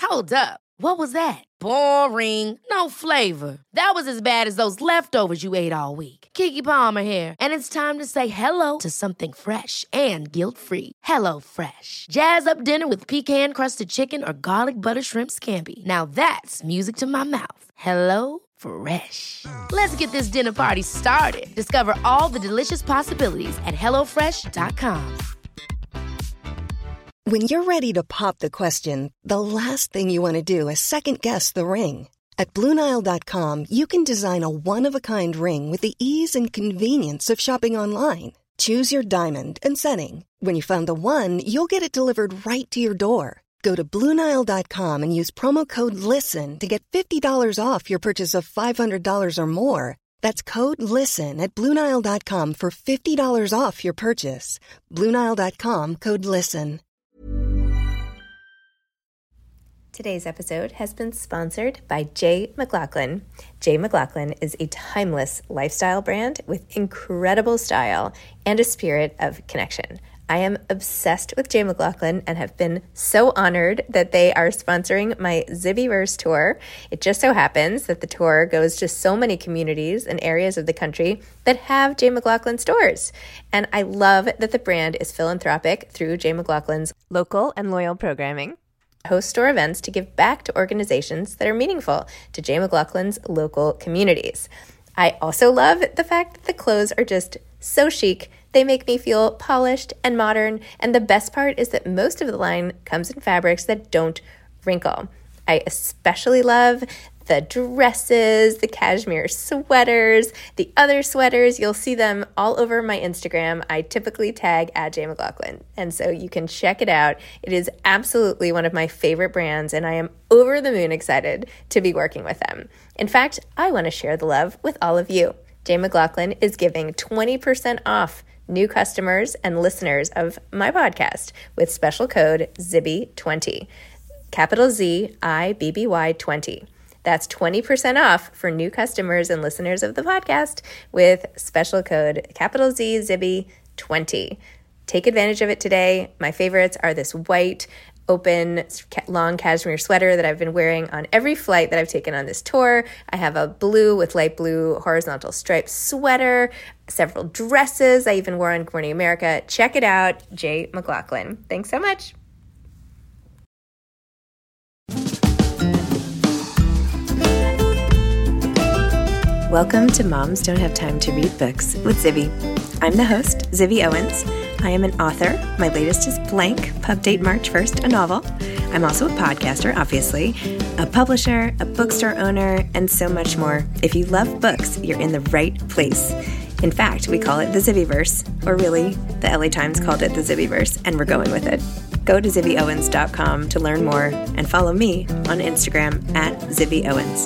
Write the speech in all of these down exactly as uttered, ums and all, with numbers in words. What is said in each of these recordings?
Hold up. What was that? Boring. No flavor. That was as bad as those leftovers you ate all week. Keke Palmer here, and it's time to say hello to something fresh and guilt-free. Hello Fresh. Jazz up dinner with pecan-crusted chicken or garlic butter shrimp scampi. Now that's music to my mouth. Hello Fresh. Let's get this dinner party started. Discover all the delicious possibilities at hello fresh dot com. When you're ready to pop the question, the last thing you want to do is second-guess the ring. At Blue Nile dot com, you can design a one-of-a-kind ring with the ease and convenience of shopping online. Choose your diamond and setting. When you find the one, you'll get it delivered right to your door. Go to Blue Nile dot com and use promo code LISTEN to get fifty dollars off your purchase of five hundred dollars or more. That's code LISTEN at Blue Nile dot com for fifty dollars off your purchase. Blue Nile dot com, code LISTEN. Today's episode has been sponsored by J. McLaughlin. J. McLaughlin is a timeless lifestyle brand with incredible style and a spirit of connection. I am obsessed with J. McLaughlin and have been so honored that they are sponsoring my Zibbyverse tour. It just so happens that the tour goes to so many communities and areas of the country that have J. McLaughlin stores. And I love that the brand is philanthropic through J. McLaughlin's local and loyal programming. Host store events to give back to organizations that are meaningful to J. McLaughlin's local communities. I also love the fact that the clothes are just so chic. They make me feel polished and modern, and the best part is that most of the line comes in fabrics that don't wrinkle. I especially love the dresses, the cashmere sweaters, the other sweaters. You'll see them all over my Instagram. I typically tag at J. McLaughlin, and so you can check it out. It is absolutely one of my favorite brands, and I am over the moon excited to be working with them. In fact, I want to share the love with all of you. J. McLaughlin is giving twenty percent off new customers and listeners of my podcast with special code Zibby twenty, capital Z I B B Y twenty. That's twenty percent off for new customers and listeners of the podcast with special code capital Z Zibby twenty. Take advantage of it today. My favorites are this white, open, long cashmere sweater that I've been wearing on every flight that I've taken on this tour. I have a blue with light blue horizontal striped sweater, several dresses I even wore on Good Morning America. Check it out, J. McLaughlin. Thanks so much. Welcome to Moms Don't Have Time to Read Books with Zibby. I'm the host, Zibby Owens. I am an author. My latest is Blank, pub date March first, a novel. I'm also a podcaster, obviously, a publisher, a bookstore owner, and so much more. If you love books, you're in the right place. In fact, we call it the Zibbyverse, or really, the L A Times called it the Zibbyverse, and we're going with it. Go to zibby owens dot com to learn more and follow me on Instagram at Zibby Owens.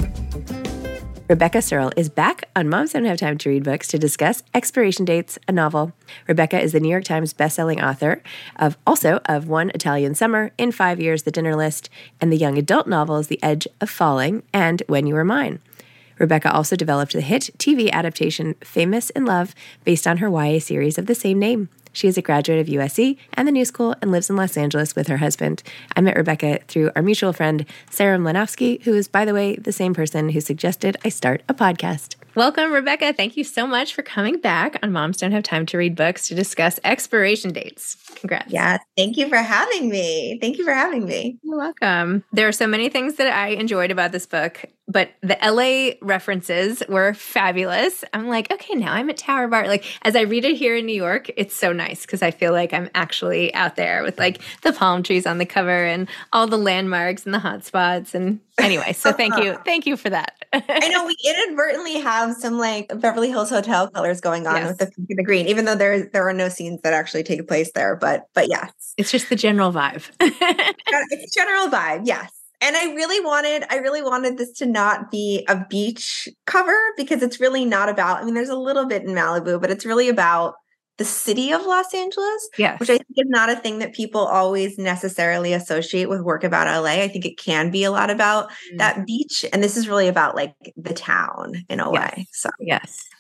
Rebecca Searle is back on Moms Don't Have Time to Read Books to discuss Expiration Dates, a novel. Rebecca is the New York Times bestselling author of also of One Italian Summer, In Five Years, The Dinner List, and the young adult novels The Edge of Falling and When You Were Mine. Rebecca also developed the hit T V adaptation Famous in Love based on her Y A series of the same name. She is a graduate of U S C and the New School and lives in Los Angeles with her husband. I met Rebecca through our mutual friend, Sarah Mlynowski, who is, by the way, the same person who suggested I start a podcast. Welcome, Rebecca. Thank you so much for coming back on Moms Don't Have Time to Read Books to discuss expiration dates. Congrats. Yeah, thank you for having me. Thank you for having me. You're welcome. There are so many things that I enjoyed about this book, but the L A references were fabulous. I'm like, okay, now I'm at Tower Bar. Like, as I read it here in New York, it's so nice because I feel like I'm actually out there with like the palm trees on the cover and all the landmarks and the hot spots. And anyway, so thank you. Thank you for that. I know we inadvertently have some like Beverly Hills Hotel colors going on yes. with the pink and the green, even though there there are no scenes that actually take place there. But but yes. It's just the general vibe. It's general vibe, yes. And I really wanted, I really wanted this to not be a beach cover because it's really not about, I mean, there's a little bit in Malibu, but it's really about the city of Los Angeles, yes. which I think is not a thing that people always necessarily associate with work about L A. I think it can be a lot about mm. that beach. And this is really about like the town in a yes. way. So yes.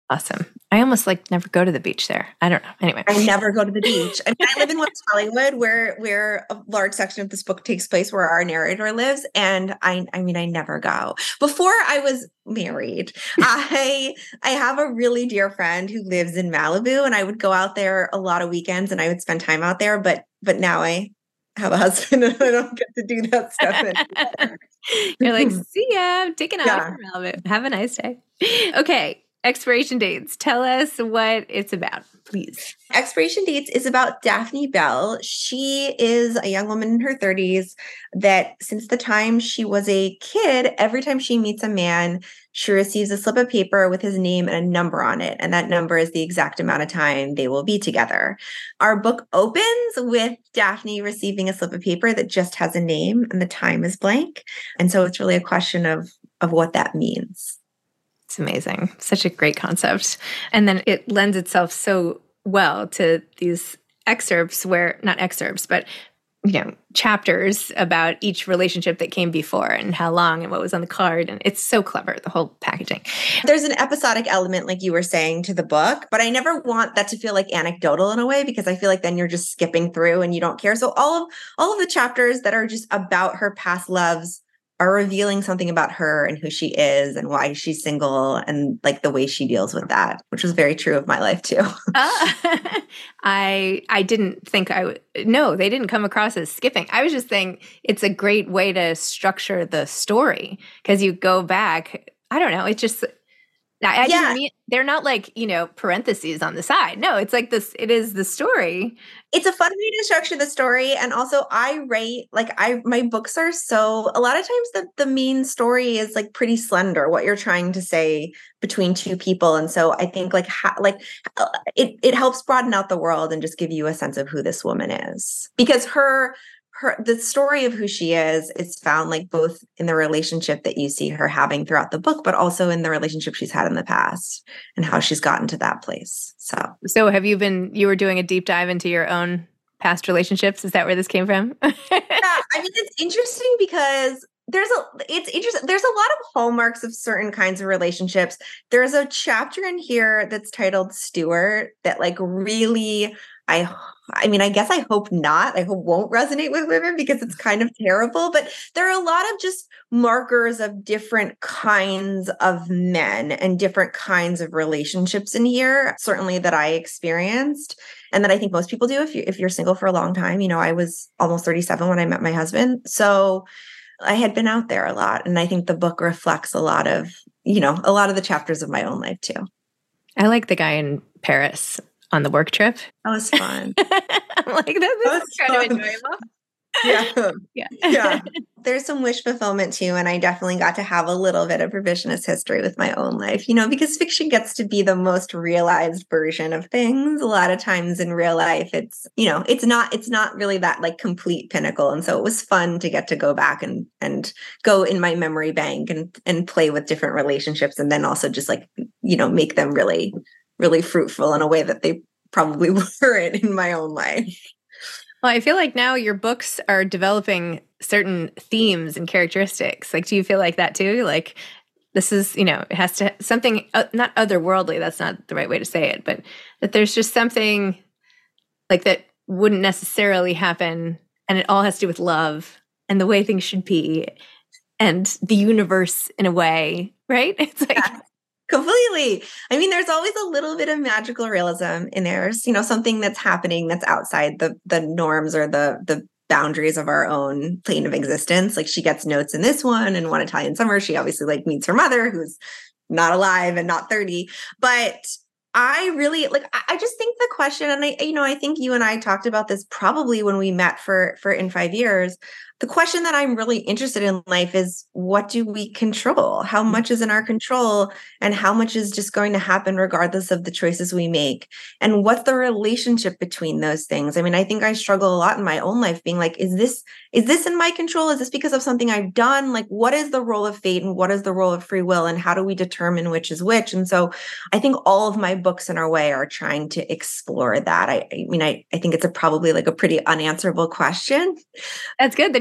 Awesome. I almost like never go to the beach there. I don't know. Anyway. I never go to the beach. I mean, I live in West Hollywood where, where a large section of this book takes place, where our narrator lives. And I, I mean, I never go. Before I was married, I, I have a really dear friend who lives in Malibu, and I would go out there a lot of weekends and I would spend time out there. But, but now I have a husband and I don't get to do that stuff anymore. You're like, see ya, I'm taking off Yeah. from Malibu. Have a nice day. Okay. Expiration Dates. Tell us what it's about, please. Expiration Dates is about Daphne Bell. She is a young woman in her thirties that since the time she was a kid, every time she meets a man, she receives a slip of paper with his name and a number on it. And that number is the exact amount of time they will be together. Our book opens with Daphne receiving a slip of paper that just has a name and the time is blank. And so it's really a question of, of what that means. It's amazing. Such a great concept. And then it lends itself so well to these excerpts where, not excerpts, but, you know, chapters about each relationship that came before and how long and what was on the card. And it's so clever, the whole packaging. There's an episodic element, like you were saying, to the book, but I never want that to feel like anecdotal in a way, because I feel like then you're just skipping through and you don't care. So all of all of the chapters that are just about her past loves are revealing something about her and who she is and why she's single and like the way she deals with that, which was very true of my life too. uh, I I didn't think I would. No, they didn't come across as skipping. I was just saying it's a great way to structure the story because you go back. I don't know. It's just. I, I Yeah. didn't mean they're not like, you know, parentheses on the side. No, it's like this. It is the story. It's a fun way to structure the story. And also I write, like I, my books are so, a lot of times the, the main story is like pretty slender, what you're trying to say between two people. And so I think like, ha, like uh, it, it helps broaden out the world and just give you a sense of who this woman is, because her, her, the story of who she is, is found like both in the relationship that you see her having throughout the book, but also in the relationship she's had in the past and how she's gotten to that place. So, So have you been, you were doing a deep dive into your own past relationships? Is that where this came from? yeah, I mean, it's interesting because there's a, it's interesting. There's a lot of hallmarks of certain kinds of relationships. There's a chapter in here that's titled Stuart that like really, I I mean, I guess I hope not. I hope won't resonate with women because it's kind of terrible. But there are a lot of just markers of different kinds of men and different kinds of relationships in here, certainly that I experienced and that I think most people do if you if you're single for a long time. You know, I was almost thirty-seven when I met my husband. So I had been out there a lot. And I think the book reflects a lot of, you know, a lot of the chapters of my own life too. I like the guy in Paris on the work trip. That was fun. I'm like, this, this That is was kind fun. of enjoyable. Yeah. Yeah. Yeah. There's some wish fulfillment too. And I definitely got to have a little bit of revisionist history with my own life, you know, because fiction gets to be the most realized version of things. A lot of times in real life, it's, you know, it's not, it's not really that like complete pinnacle. And so it was fun to get to go back and, and go in my memory bank and, and play with different relationships. And then also just like, you know, make them really, really fruitful in a way that they probably weren't in my own life. Well, I feel like now your books are developing certain themes and characteristics. Like, do you feel like that too? Like, this is, you know, it has to, something, uh, not otherworldly, that's not the right way to say it, but that there's just something like that wouldn't necessarily happen. And it all has to do with love and the way things should be and the universe in a way, right? It's like, Yeah. Completely. I mean, there's always a little bit of magical realism in there. You know, something that's happening that's outside the the norms or the the boundaries of our own plane of existence. Like she gets notes in this one, and One Italian Summer, she obviously like meets her mother, who's not alive and not thirty. But I really like. I I just think the question, and I, you know, I think you and I talked about this probably when we met for for In Five Years. The question that I'm really interested in life is, what do we control? How much is in our control and how much is just going to happen regardless of the choices we make? And what's the relationship between those things? I mean, I think I struggle a lot in my own life being like, is this, is this in my control? Is this because of something I've done? Like, what is the role of fate and what is the role of free will? And how do we determine which is which? And so I think all of my books in a way are trying to explore that. I, I mean, I, I think it's a probably like a pretty unanswerable question. that's good. Then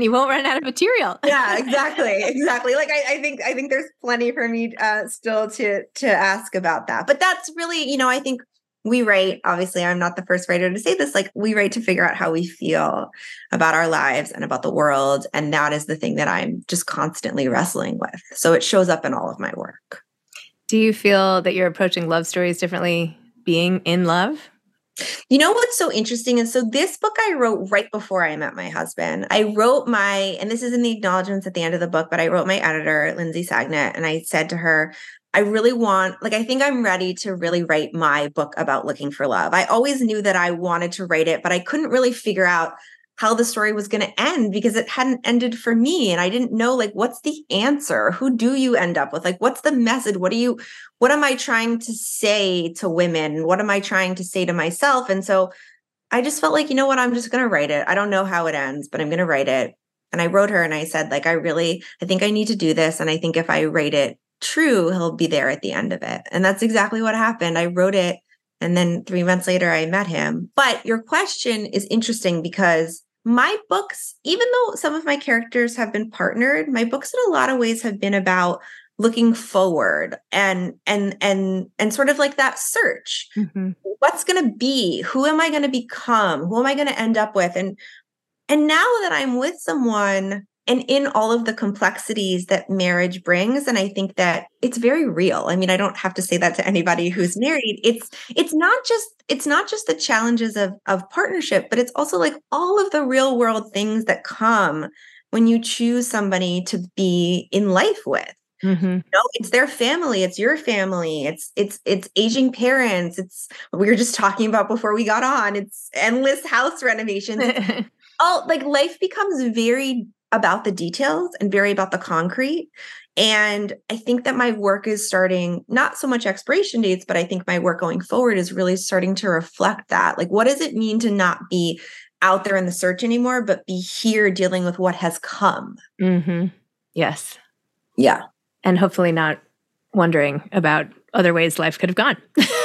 you won't run out of material. Yeah, exactly. Exactly. Like, I, I think, I think there's plenty for me uh, still to, to ask about that. But that's really, you know, I think we write, obviously, I'm not the first writer to say this, like we write to figure out how we feel about our lives and about the world. And that is the thing that I'm just constantly wrestling with. So it shows up in all of my work. Do you feel that you're approaching love stories differently being in love? You know what's so interesting? And so this book I wrote right before I met my husband. I wrote my, and this is in the acknowledgments at the end of the book, but I wrote my editor, Lindsay Sagnet, and I said to her, I really want, like, I think I'm ready to really write my book about looking for love. I always knew that I wanted to write it, but I couldn't really figure out how the story was going to end because it hadn't ended for me. And I didn't know, like, what's the answer? Who do you end up with? Like, what's the message? What do you, what am I trying to say to women? What am I trying to say to myself? And so I just felt like, you know what, I'm just going to write it. I don't know how it ends, but I'm going to write it. And I wrote her and I said, like, I really, I think I need to do this. And I think if I write it true, he'll be there at the end of it. And that's exactly what happened. I wrote it. And then three months later, I met him. But your question is interesting because my books, even though some of my characters have been partnered, my books in a lot of ways have been about looking forward and and and and sort of like that search. Mm-hmm. What's going to be? Who am I going to become? Who am I going to end up with? And and now that I'm with someone and in all of the complexities that marriage brings, and I think that it's very real. I mean, I don't have to say that to anybody who's married. It's it's not just it's not just the challenges of of partnership, but it's also like all of the real world things that come when you choose somebody to be in life with. Mm-hmm. You know, it's their family, it's your family, it's it's it's aging parents, it's we were just talking about before we got on, it's endless house renovations. All like life becomes very about the details and very about the concrete. And I think that my work is starting, not so much expiration dates, but I think my work going forward is really starting to reflect that. Like, what does it mean to not be out there in the search anymore, but be here dealing with what has come? Mm-hmm. Yes. Yeah. And hopefully not wondering about other ways life could have gone.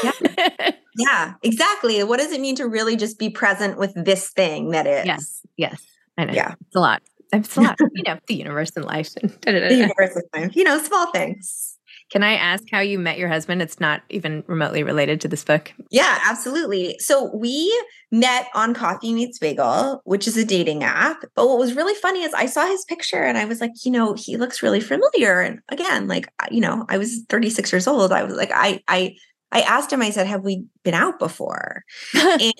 Yeah. Yeah, exactly. What does it mean to really just be present with this thing that is? Yes. Yes. I know. Yeah. It's a lot. It's a lot. You know, the universe and life. The universe and life. You know, small things. Can I ask how you met your husband? It's not even remotely related to this book. Yeah, absolutely. So we met on Coffee Meets Bagel, which is a dating app. But what was really funny is I saw his picture and I was like, you know, he looks really familiar. And again, like, you know, I was thirty-six years old. I was like, I, I, I asked him, I said, have we been out before? and,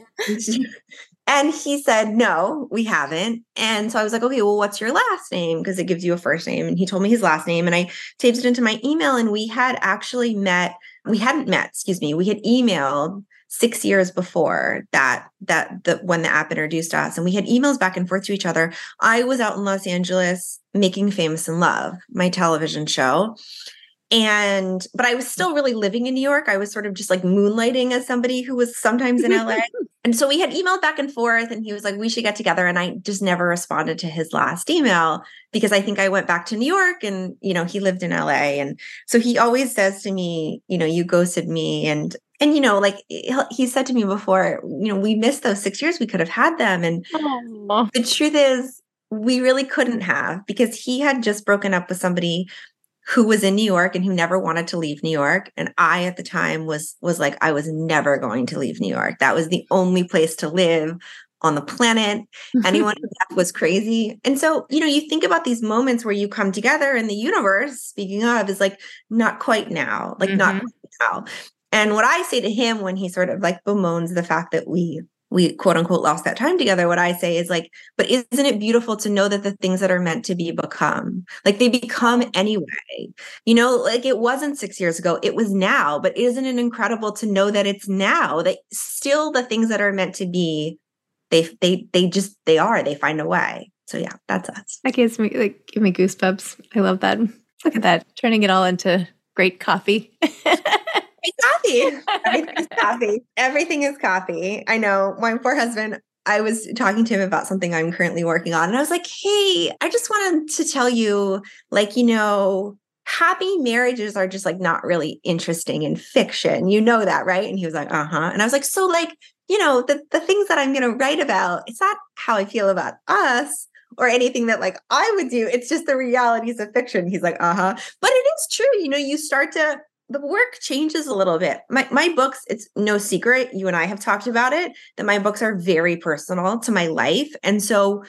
and he said, no, we haven't. And so I was like, okay, well, what's your last name? Because it gives you a first name. And he told me his last name and I taped it into my email. And we had actually met, we hadn't met, excuse me, we had emailed six years before that, that the when the app introduced us. And we had emails back and forth to each other. I was out in Los Angeles making Famous in Love, my television show. And, but I was still really living in New York. I was sort of just like moonlighting as somebody who was sometimes in L A. And so we had emailed back and forth and he was like, we should get together. And I just never responded to his last email because I think I went back to New York and, you know, he lived in L A. And so he always says to me, you know, you ghosted me. And, and, you know, like he said to me before, you know, we missed those six years. We could have had them. And Aww. The truth is we really couldn't have because he had just broken up with somebody who was in New York and who never wanted to leave New York. And I, at the time, was was like, I was never going to leave New York. That was the only place to live on the planet. Anyone who left was crazy. And so, you know, you think about these moments where you come together and the universe, speaking of, is like, not quite now, like mm-hmm. not quite now. And what I say to him when he sort of like bemoans the fact that we we quote unquote lost that time together, what I say is like, but isn't it beautiful to know that the things that are meant to be become, like they become anyway, you know, like it wasn't six years ago, it was now, but isn't it incredible to know that it's now, that still the things that are meant to be, they, they, they just, they are, they find a way. So yeah, that's us. That gives me, like, give me goosebumps. I love that. Look at that, turning it all into great coffee. Coffee. Everything is coffee. Everything is coffee. I know my poor husband, I was talking to him about something I'm currently working on. And I was like, hey, I just wanted to tell you, like, you know, happy marriages are just like not really interesting in fiction. You know that, right? And he was like, uh-huh. And I was like, so like, you know, the, the things that I'm going to write about, it's not how I feel about us or anything that like I would do. It's just the realities of fiction. He's like, uh-huh. But it is true. You know, you start to, the work changes a little bit. My my books, it's no secret. You and I have talked about it, that my books are very personal to my life. And so,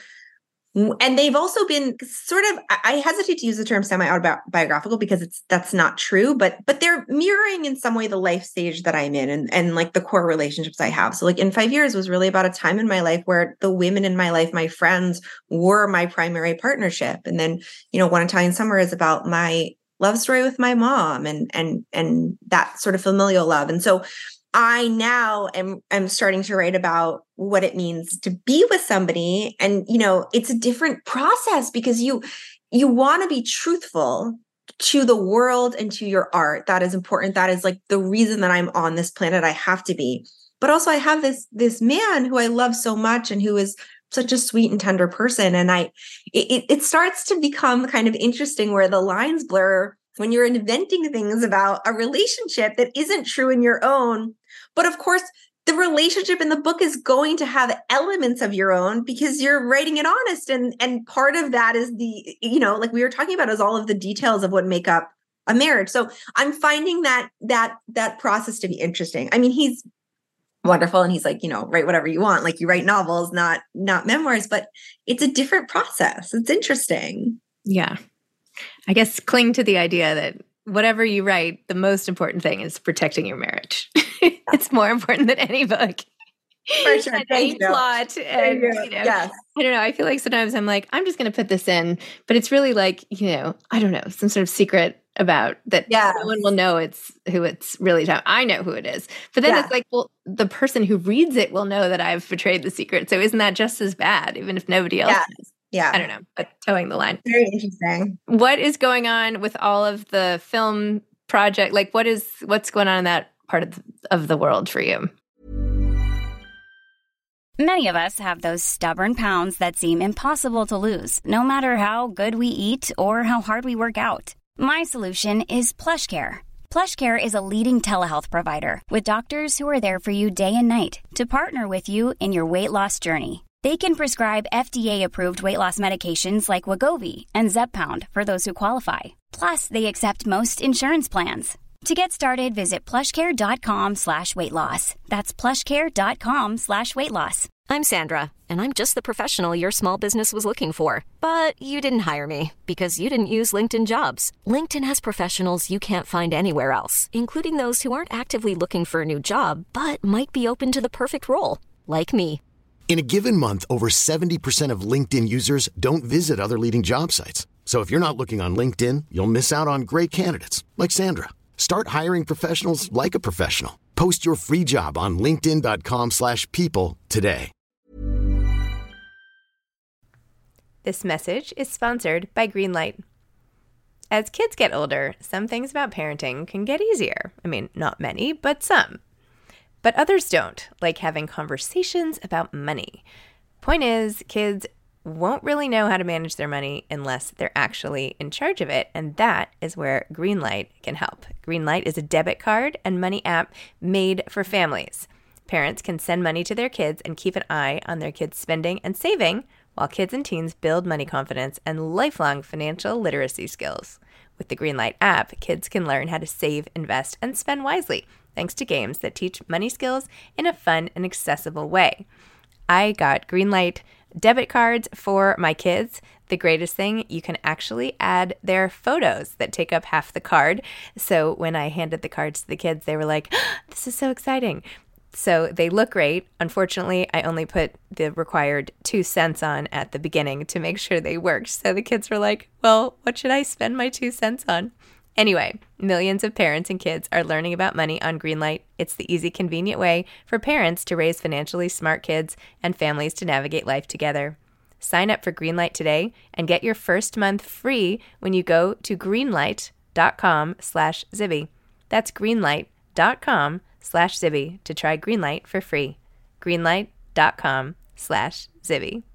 and they've also been sort of, I hesitate to use the term semi-autobiographical because it's, that's not true, but, but they're mirroring in some way the life stage that I'm in and, and like the core relationships I have. So like In Five Years was really about a time in my life where the women in my life, my friends, were my primary partnership. And then, you know, One Italian Summer is about my love story with my mom and, and, and that sort of familial love. And so I now am, am starting to write about what it means to be with somebody. And, you know, it's a different process because you, you want to be truthful to the world and to your art. That is important. That is like the reason that I'm on this planet. I have to be, but also I have this, this man who I love so much and who is such a sweet and tender person. And I, it, it starts to become kind of interesting where the lines blur when you're inventing things about a relationship that isn't true in your own. But of course, the relationship in the book is going to have elements of your own because you're writing it honest. And, and part of that is the, you know, like we were talking about, is all of the details of what make up a marriage. So I'm finding that, that, that process to be interesting. I mean, he's wonderful. And he's like, you know, write whatever you want. Like you write novels, not, not memoirs, but it's a different process. It's interesting. Yeah. I guess cling to the idea that whatever you write, the most important thing is protecting your marriage. It's more important than any book. For sure. And any plot. And, you know, yes. I don't know. I feel like sometimes I'm like, I'm just going to put this in, but it's really like, you know, I don't know, some sort of secret about that. Yes. No one will know it's who it's really about. I know who it is. But then yes. it's like, well, the person who reads it will know that I've betrayed the secret. So isn't that just as bad, even if nobody else yes. does? Yeah. I don't know, but towing the line. Very interesting. What is going on with all of the film project? Like what is, what's going on in that part of the, of the world for you? Many of us have those stubborn pounds that seem impossible to lose, no matter how good we eat or how hard we work out. My solution is PlushCare. PlushCare is a leading telehealth provider with doctors who are there for you day and night to partner with you in your weight loss journey. They can prescribe F D A-approved weight loss medications like Wegovy and Zepbound for those who qualify. Plus, they accept most insurance plans. To get started, visit plushcare.com slash weight loss. That's plushcare.com slash weight loss. I'm Sandra, and I'm just the professional your small business was looking for. But you didn't hire me because you didn't use LinkedIn Jobs. LinkedIn has professionals you can't find anywhere else, including those who aren't actively looking for a new job, but might be open to the perfect role, like me. In a given month, over seventy percent of LinkedIn users don't visit other leading job sites. So if you're not looking on LinkedIn, you'll miss out on great candidates like Sandra. Start hiring professionals like a professional. Post your free job on linkedin.com slash people today. This message is sponsored by Greenlight. As kids get older, some things about parenting can get easier. I mean, not many, but some. But others don't, like having conversations about money. Point is, kids won't really know how to manage their money unless they're actually in charge of it, and that is where Greenlight can help. Greenlight is a debit card and money app made for families. Parents can send money to their kids and keep an eye on their kids' spending and saving, while kids and teens build money confidence and lifelong financial literacy skills. With the Greenlight app, kids can learn how to save, invest, and spend wisely, thanks to games that teach money skills in a fun and accessible way. I got Greenlight debit cards for my kids. The greatest thing, you can actually add their photos that take up half the card. So when I handed the cards to the kids, they were like, oh, this is so exciting. So they look great. Unfortunately, I only put the required two cents on at the beginning to make sure they worked. So the kids were like, well, what should I spend my two cents on? Anyway, millions of parents and kids are learning about money on Greenlight. It's the easy, convenient way for parents to raise financially smart kids and families to navigate life together. Sign up for Greenlight today and get your first month free when you go to greenlight.com slash Zibby. That's greenlight.com slash Zibby to try Greenlight for free. Greenlight.com slash Zibby.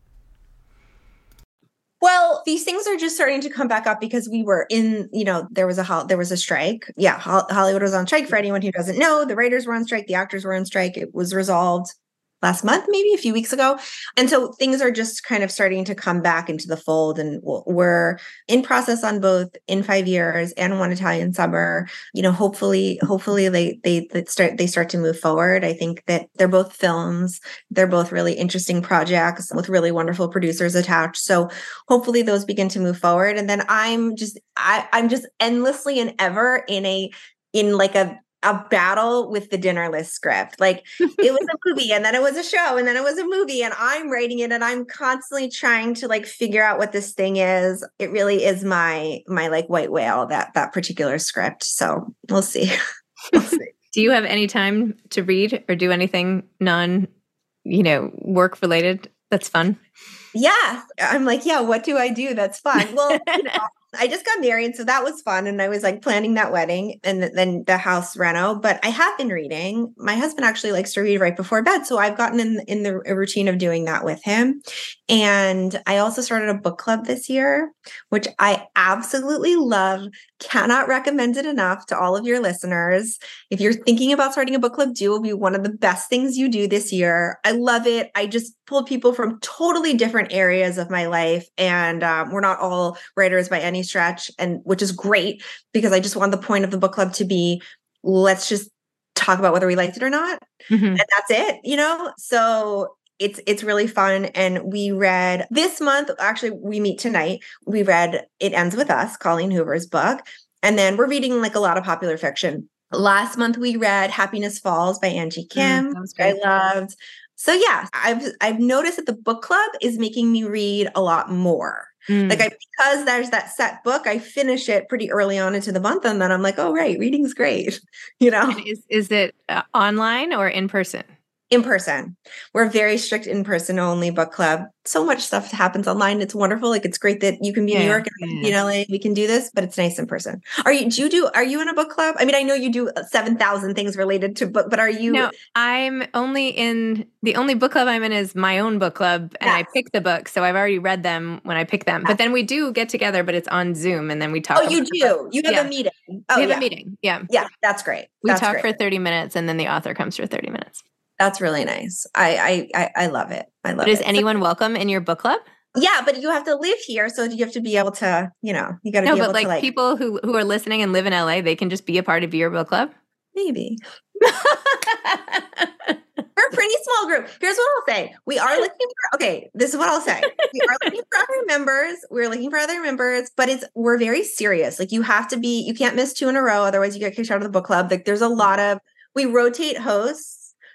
Well, these things are just starting to come back up because we were in, you know, there was a ho- there was a strike. Yeah, Ho- Hollywood was on strike. For anyone who doesn't know, the writers were on strike, the actors were on strike. It was resolved last month, maybe a few weeks ago. And so things are just kind of starting to come back into the fold. And we're in process on both In Five Years and One Italian Summer. You know, hopefully, hopefully they, they, they start, they start to move forward. I think that they're both films. They're both really interesting projects with really wonderful producers attached. So hopefully those begin to move forward. And then I'm just, I, I'm just endlessly and ever in a, in like a, a battle with the dinner list script. Like it was a movie and then it was a show and then it was a movie and I'm writing it and I'm constantly trying to like figure out what this thing is. It really is my, my like white whale, that, that particular script. So we'll see. We'll see. Do you have any time to read or do anything non, you know, work related that's fun? Yeah. I'm like, yeah, what do I do? That's fun. Well, you know, I just got married, so that was fun. And I was like planning that wedding and then the house reno, but I have been reading. My husband actually likes to read right before bed. So I've gotten in, in the routine of doing that with him. And I also started a book club this year, which I absolutely love. Cannot recommend it enough to all of your listeners. If you're thinking about starting a book club, do, it will be one of the best things you do this year. I love it. I just pulled people from totally different areas of my life. And um, we're not all writers by any stretch, and which is great because I just want the point of the book club to be, let's just talk about whether we liked it or not. Mm-hmm. And that's it, you know? So it's, it's really fun. And we read this month, actually we meet tonight. We read It Ends With Us, Colleen Hoover's book. And then we're reading like a lot of popular fiction. Last month we read Happiness Falls by Angie Kim, mm, I loved. So yeah, I've, I've noticed that the book club is making me read a lot more. Mm. Like I, because there's that set book, I finish it pretty early on into the month. And then I'm like, oh, right. Reading's great. You know, and is, is it uh, online or in person? In person. We're very strict in person only book club. So much stuff happens online. It's wonderful. Like it's great that you can be in yeah, New York and yeah. in L A. We can do this, but it's nice in person. Are you, do you do, are you in a book club? I mean, I know you do seven thousand things related to book, but are you? No, I'm only in, the only book club I'm in is my own book club and yes. I pick the books. So I've already read them when I pick them, yes. but then we do get together, but it's on Zoom and then we talk. Oh, you do? You have yeah. a meeting. Oh, we have yeah. a meeting. Yeah. Yeah. That's great. We that's talk great. for thirty minutes and then the author comes for thirty minutes. That's really nice. I I I love it. I love but it. Is anyone so, welcome in your book club? Yeah, but you have to live here, so you have to be able to, you know, you got to no, be able but like, to like people who who are listening and live in L A, they can just be a part of your book club. Maybe. We're a pretty small group. Here's what I'll say: we are looking for. Okay, this is what I'll say: we are looking for other members. We're looking for other members, but it's we're very serious. Like you have to be. You can't miss two in a row, otherwise you get kicked out of the book club. Like there's a lot of. We rotate hosts.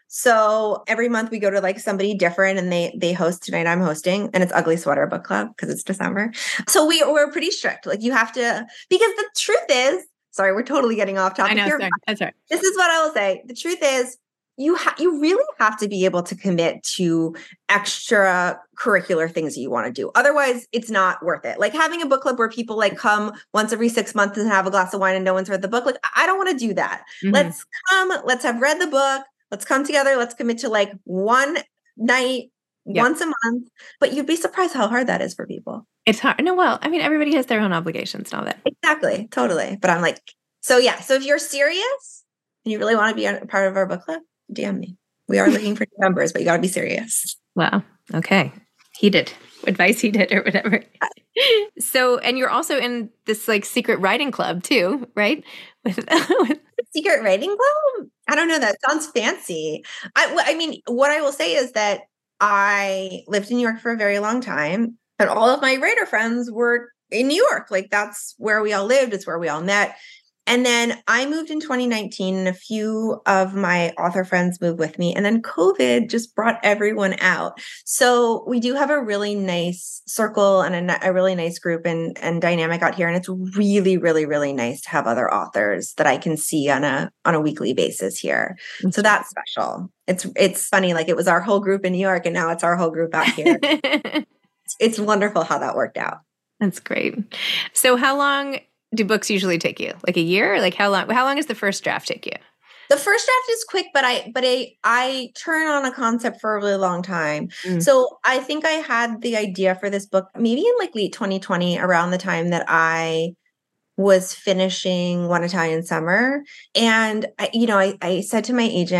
So every month we go to like somebody different and they they host. Tonight I'm hosting and it's Ugly Sweater Book Club because it's December. So we, we're pretty strict. Like you have to, because the truth is, sorry, we're totally getting off topic I know, here. sorry. That's right. This is what I will say. The truth is you ha- you really have to be able to commit to extra curricular things that you want to do. Otherwise it's not worth it. Like having a book club where people like come once every six months and have a glass of wine and no one's read the book. Like I don't want to do that. Mm-hmm. Let's come, let's have read the book. Let's come together. Let's commit to like one night, yep. once a month. But you'd be surprised how hard that is for people. It's hard. No, well, I mean, everybody has their own obligations and all that. Exactly. Totally. But I'm like, so yeah. So if you're serious and you really want to be a part of our book club, D M me. We are looking for members, but you got to be serious. Wow. Okay. Heated. Advice heated or whatever. So, and you're also in this like secret writing club too, right? With, with secret writing club? I don't know. That sounds fancy. I, I mean, what I will say is that I lived in New York for a very long time, and all of my writer friends were in New York. Like that's where we all lived. It's where we all met. And then I moved in twenty nineteen and a few of my author friends moved with me. And then COVID just brought everyone out. So we do have a really nice circle and a, a really nice group and, and dynamic out here. And it's really, really, really nice to have other authors that I can see on a on a weekly basis here. So that's special. It's it's funny. Like it was our whole group in New York and now it's our whole group out here. it's, it's wonderful how that worked out. That's great. So how long do books usually take you? Like a year? Like how long, how long does the first draft take you? The first draft is quick, but I, but I, I turn on a concept for a really long time. Mm. So I think I had the idea for this book maybe in like late twenty twenty, around the time that I was finishing One Italian Summer. And I, you know, I, I said to my agent,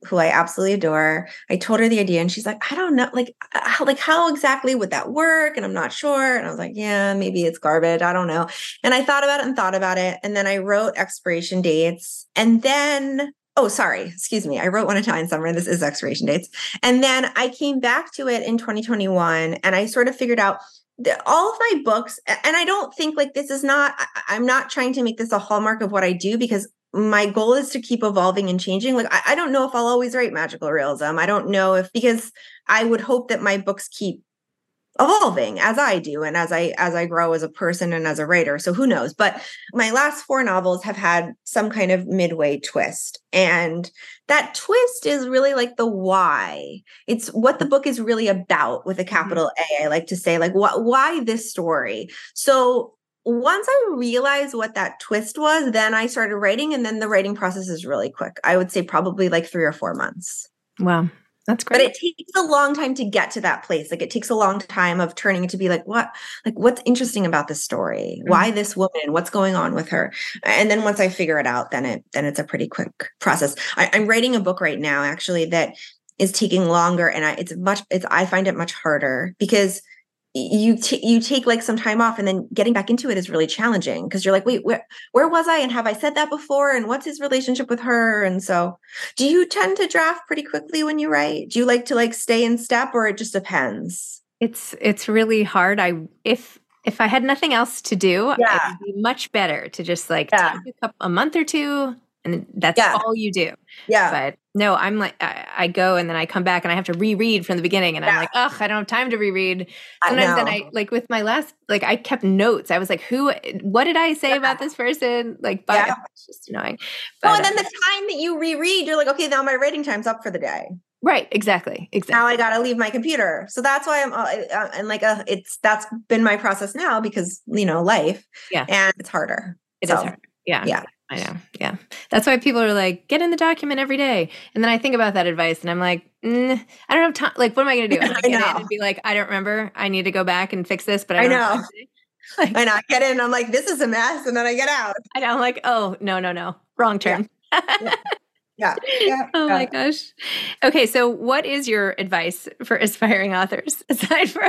who I absolutely adore. I told her the idea and she's like, I don't know, like, how, like how exactly would that work? And I'm not sure. And I was like, yeah, maybe it's garbage. I don't know. And I thought about it and thought about it. And then I wrote expiration dates. And then, oh, sorry, excuse me. I wrote one Italian summer. This is expiration dates. And then I came back to it in twenty twenty-one and I sort of figured out that all of my books, and I don't think like this is not, I'm not trying to make this a hallmark of what I do because my goal is to keep evolving and changing. Like, I, I don't know if I'll always write magical realism. I don't know if, because I would hope that my books keep evolving as I do and as I as I grow as a person and as a writer. So who knows? But my last four novels have had some kind of midway twist. And that twist is really like the why. It's what the book is really about with a capital A. I like to say, like, wh- why this story? So once I realized what that twist was, then I started writing. And then the writing process is really quick. I would say probably like three or four months. Wow. That's great. But it takes a long time to get to that place. Like it takes a long time of turning it to be like, what, like what's interesting about this story? Mm-hmm. Why this woman? What's going on with her? And then once I figure it out, then it, then it's a pretty quick process. I, I'm writing a book right now, actually, that is taking longer. And I, it's much, it's, I find it much harder because you t- you take like some time off and then getting back into it is really challenging because you're like, wait, where, where was I? And have I said that before? And what's his relationship with her? And so do you tend to draft pretty quickly when you write? Do you like to like stay in step or it just depends? It's, it's really hard. I, if, if I had nothing else to do, yeah. it would be much better to just like yeah. take a, couple, a month or two and that's yeah. all you do. Yeah. But no, I'm like, I, I go and then I come back and I have to reread from the beginning and yeah. I'm like, ugh, I don't have time to reread. Sometimes I then I, like with my last, like I kept notes. I was like, who, what did I say yeah. about this person? Like, but yeah. it's just annoying. But, oh, and then the time that you reread, you're like, okay, now my writing time's up for the day. Right. Exactly. Exactly. Now I got to leave my computer. So that's why I'm, uh, and like, uh, it's, that's been my process now because, you know, life yeah. and it's harder. It so, is harder. Yeah. Yeah. I know. Yeah. That's why people are like, get in the document every day. And then I think about that advice and I'm like, mm, I don't have time. Like, what am I going to do? I'm going to get in and be like, I don't remember. I need to go back and fix this, but I, I don't know. know. Like, I know. I get in. I'm like, this is a mess. And then I get out. I know. I'm like, oh, no, no, no. Wrong turn. Yeah. yeah. yeah. yeah. Oh yeah. my gosh. Okay. So what is your advice for aspiring authors aside from,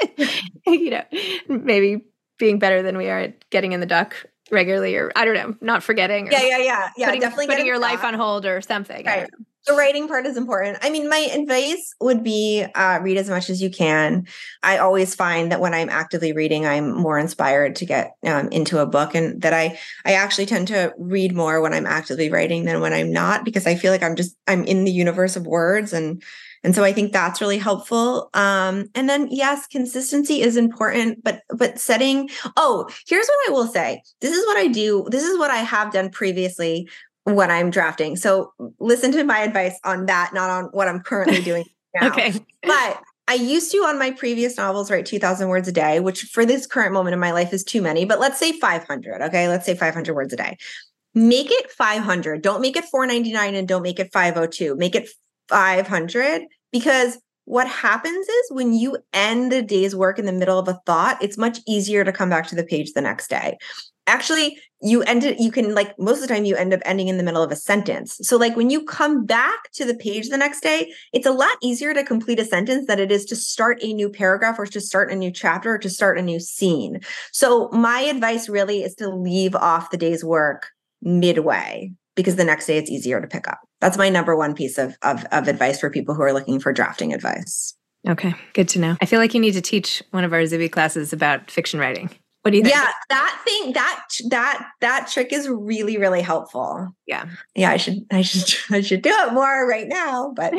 you know, maybe being better than we are at getting in the doc regularly, or I don't know, not forgetting. Or yeah, yeah, yeah, yeah. Putting, definitely putting your back. life on hold or something. Right. The writing part is important. I mean, my advice would be uh, read as much as you can. I always find that when I'm actively reading, I'm more inspired to get um, into a book, and that I I actually tend to read more when I'm actively writing than when I'm not, because I feel like I'm just I'm in the universe of words, and and so I think that's really helpful. Um, and then yes, consistency is important, but but setting. Oh, here's what I will say. This is what I do. This is what I have done previously when I'm drafting. So listen to my advice on that, not on what I'm currently doing now. Okay. But I used to, on my previous novels, write two thousand words a day, which for this current moment in my life is too many, but let's say five hundred. Okay. Let's say five hundred words a day. Make it five hundred. Don't make it four ninety-nine and don't make it five oh two. Make it five hundred, because what happens is when you end a day's work in the middle of a thought, it's much easier to come back to the page the next day. Actually, you end it, you can like most of the time you end up ending in the middle of a sentence. So like when you come back to the page the next day, it's a lot easier to complete a sentence than it is to start a new paragraph or to start a new chapter or to start a new scene. So my advice really is to leave off the day's work midway, because the next day it's easier to pick up. That's my number one piece of, of, of advice for people who are looking for drafting advice. Okay, good to know. I feel like you need to teach one of our Zibby classes about fiction writing. What do you think? Yeah, that thing, that that that trick is really, really helpful. Yeah. Yeah, I should I should I should do it more right now, but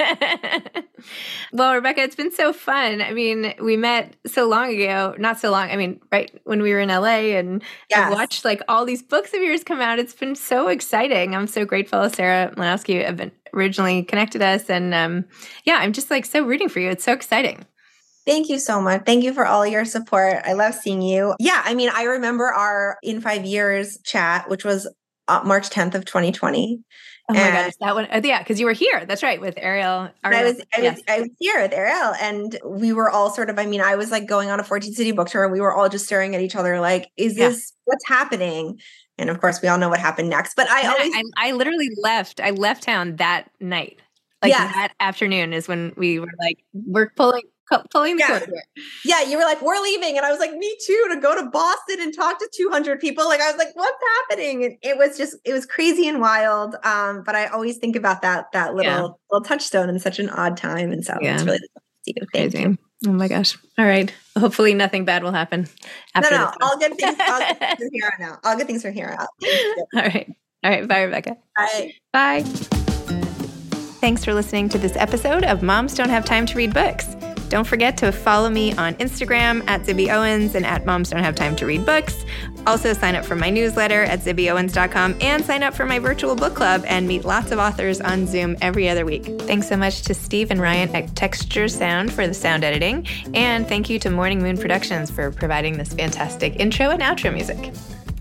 well, Rebecca, it's been so fun. I mean, we met so long ago, not so long. I mean, right when we were in L A, and yes. I've watched like all these books of yours come out. It's been so exciting. I'm so grateful. Sarah Mlynowski originally connected us, and um, yeah, I'm just like so rooting for you. It's so exciting. Thank you so much. Thank you for all your support. I love seeing you. Yeah, I mean, I remember our In Five Years chat, which was uh, March tenth of twenty twenty. Oh my gosh, that one. Uh, yeah, because you were here. That's right, with Ariel. Ariel. I was, I, yes. was, I was here with Ariel, and we were all sort of, I mean, I was like going on a fourteen city book tour, and we were all just staring at each other like, is this, yeah. what's happening? And of course, we all know what happened next. But I yeah, always, I, I literally left. I left town that night. Like yes. that afternoon is when we were like, we're pulling, pulling the yeah. cord here. Yeah, you were like, we're leaving. And I was like, me too, to go to Boston and talk to two hundred people. Like, I was like, what's happening? And it was just, it was crazy and wild. Um, but I always think about that, that little, yeah. little touchstone in such an odd time. And so yeah. it's really nice to see you. Thank crazy. you. Oh my gosh. All right. Hopefully nothing bad will happen. After no, no, all good things. All good things from here on out. All good things from here on out. All right. All right. Bye, Rebecca. Bye. Bye. Thanks for listening to this episode of Moms Don't Have Time to Read Books. Don't forget to follow me on Instagram at Zibby Owens and at Moms Don't Have Time to Read Books. Also sign up for my newsletter at zibby owens dot com and sign up for my virtual book club and meet lots of authors on Zoom every other week. Thanks so much to Steve and Ryan at Texture Sound for the sound editing. And thank you to Morning Moon Productions for providing this fantastic intro and outro music.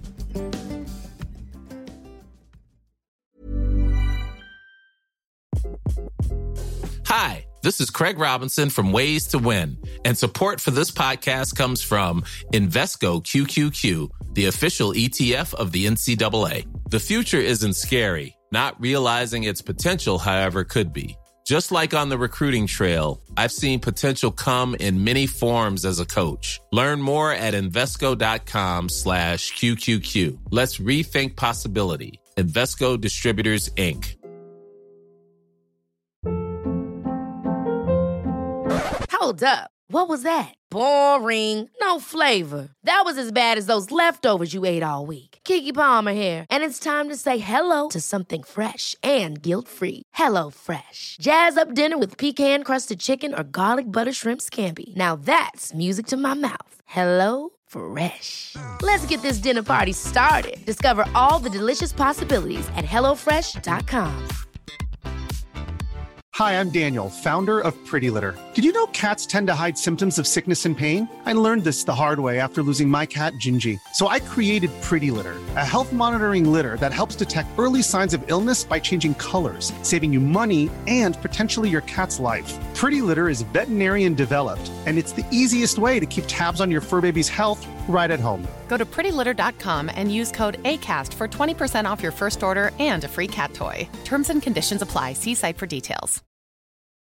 Hi, this is Craig Robinson from Ways to Win, and support for this podcast comes from Invesco Q Q Q, the official E T F of the N C double A. The future isn't scary. Not realizing its potential, however, could be. Just like on the recruiting trail, I've seen potential come in many forms as a coach. Learn more at Invesco.com slash QQQ. Let's rethink possibility. Invesco Distributors, Incorporated. Hold up. What was that? Boring. No flavor. That was as bad as those leftovers you ate all week. Keke Palmer here, and it's time to say hello to something fresh and guilt-free. Hello Fresh. Jazz up dinner with pecan-crusted chicken or garlic butter shrimp scampi. Now that's music to my mouth. Hello Fresh. Let's get this dinner party started. Discover all the delicious possibilities at hello fresh dot com. Hi, I'm Daniel, founder of Pretty Litter. Did you know cats tend to hide symptoms of sickness and pain? I learned this the hard way after losing my cat, Gingy. So I created Pretty Litter, a health monitoring litter that helps detect early signs of illness by changing colors, saving you money and potentially your cat's life. Pretty Litter is veterinarian developed, and it's the easiest way to keep tabs on your fur baby's health right at home. Go to pretty litter dot com and use code ACAST for twenty percent off your first order and a free cat toy. Terms and conditions apply. See site for details.